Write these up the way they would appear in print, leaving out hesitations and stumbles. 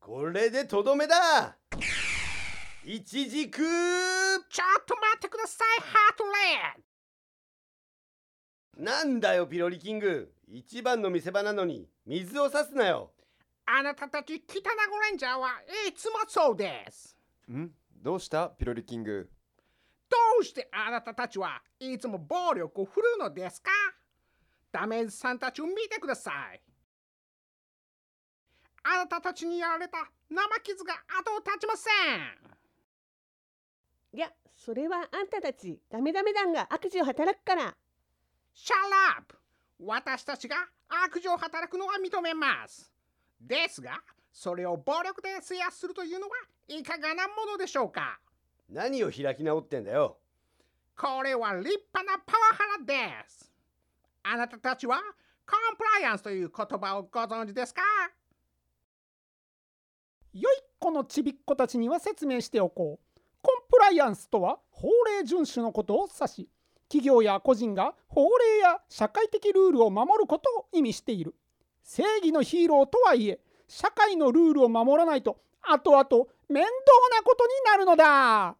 これでとどめだ。一軸。 ちょっと待ってください、ハートレッド。 なんだよピロリキング、一番の見せ場なのに水を差すなよ。 あなたたちキタナゴレンジャーはいつもそうです。 どうしたピロリキング。 どうしてあなたたちはいつも暴力を振るうのですか？ダメージさんたちを見てください。あなたたちにやられた生傷が後を絶ちません。 いや、それはあんたたちダメダメ団が悪事を働くから。 シャラップ。私たちが悪事を働くのは認めます。ですが、それを暴力で制圧するというのはいかがなものでしょうか？ 何を開き直ってんだよ。 これは立派なパワハラです。あなたたちはコンプライアンスという言葉をご存知ですか？ 良い子のちびっ子たちには説明しておこう。コンプライアンスとは法令遵守のことを指し、企業や個人が法令や社会的ルールを守ることを意味している。正義のヒーローとはいえ、社会のルールを守らないと後々面倒なことになるのだ。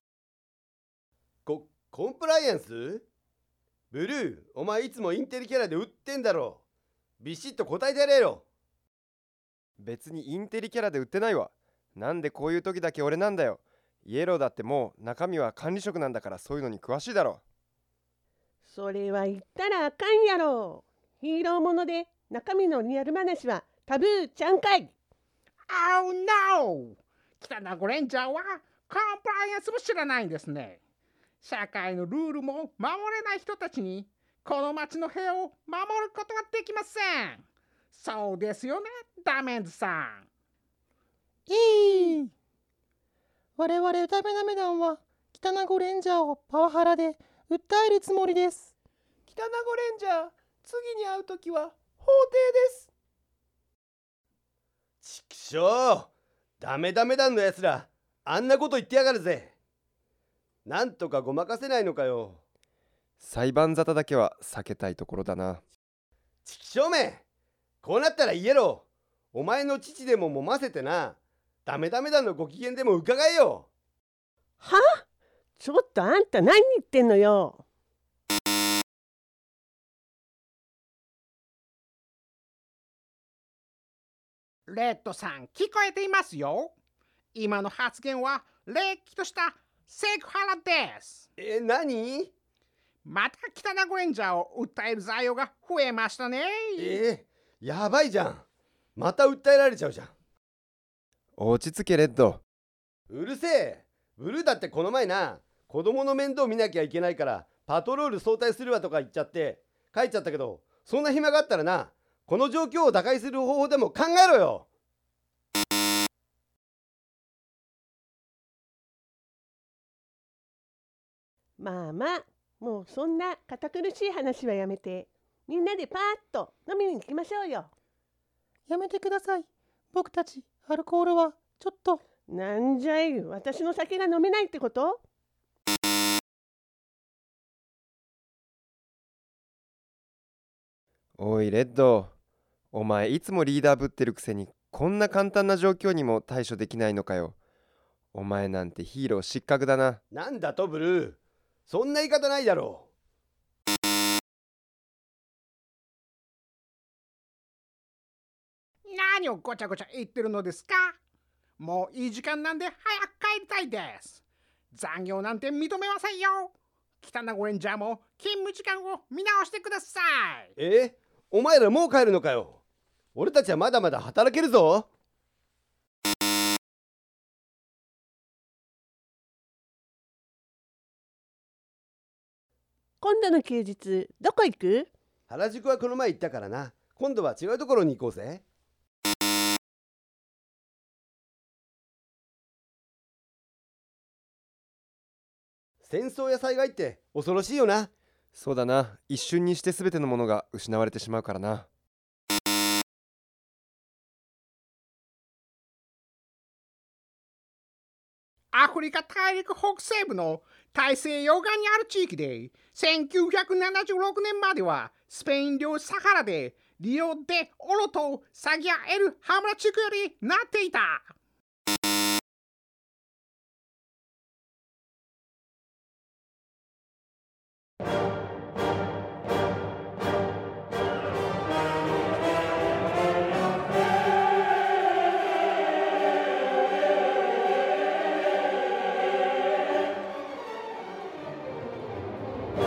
コンプライアンス？ブルー、お前いつもインテリキャラで売ってんだろ。ビシッと答えてやれよ。 別にインテリキャラで売ってないわ。なんでこういう時だけ俺なんだよ。イエローだってもう中身は管理職なんだから、そういうのに詳しいだろ。 それは言ったらあかんやろ。ヒーローもので中身のリアル話はタブーちゃんかい。 Oh no! 北名ゴレンジャーはコンプライアンスも知らないんですね。社会のルールも守れない人たちにこの町の平和を守ることはできません。そうですよね、ダメンズさん。 我々ダメダメ団は北名ゴレンジャーをパワハラで訴えるつもりです。 北名ゴレンジャー、次に会うときは法廷です。 ちくしょう、ダメダメ団のやつらあんなこと言ってやがるぜ。なんとかごまかせないのかよ。 裁判沙汰だけは避けたいところだな。 ちくしょうめ、こうなったらイエロー、お前の父でも揉ませてな、ダメダメ団のご機嫌でも伺えよ。 は？ちょっとあんた何言ってんのよ。 レッドさん、聞こえていますよ。今の発言はれっきとしたセクハラです。 何？ また北名ゴレンジャーを訴える材料が増えましたね。 やばいじゃん。また訴えられちゃうじゃん。 落ち着けレッド。 うるせえ。ブルーだってこの前な、子供の面倒見なきゃいけないからパトロール早退するわとか言っちゃって帰っちゃったけど、そんな暇があったらな、この状況を打開する方法でも考えろよ。 まあまあ、もうそんな堅苦しい話はやめて、みんなでパーッと飲みに行きましょうよ。 やめてください。僕たちアルコールはちょっと。 なんじゃい、私の酒が飲めないってこと？ おいレッド、お前いつもリーダーぶってるくせにこんな簡単な状況にも対処できないのかよ。お前なんてヒーロー失格だな。 なんだとブルー、そんな言い方ないだろう。何をごちゃごちゃ言ってるのですか？もういい時間なんで早く帰りたいです。残業なんて認めませんよ。北名ゴレンジャーも勤務時間を見直してください。 お前らもう帰るのかよ。俺たちはまだまだ働けるぞ。 今度の休日どこ行く？ 原宿はこの前行ったからな。今度は違うところに行こうぜ。戦争や災害って恐ろしいよな。 そうだな、一瞬にして全てのものが失われてしまうからな。 アフリカ大陸北西部の大西洋岸にある地域で1976年まではスペイン領サハラでリオデオロとサギアエルハムラ地区よりなっていた。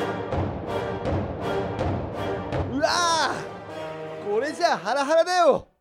うわー、これじゃハラハラだよ。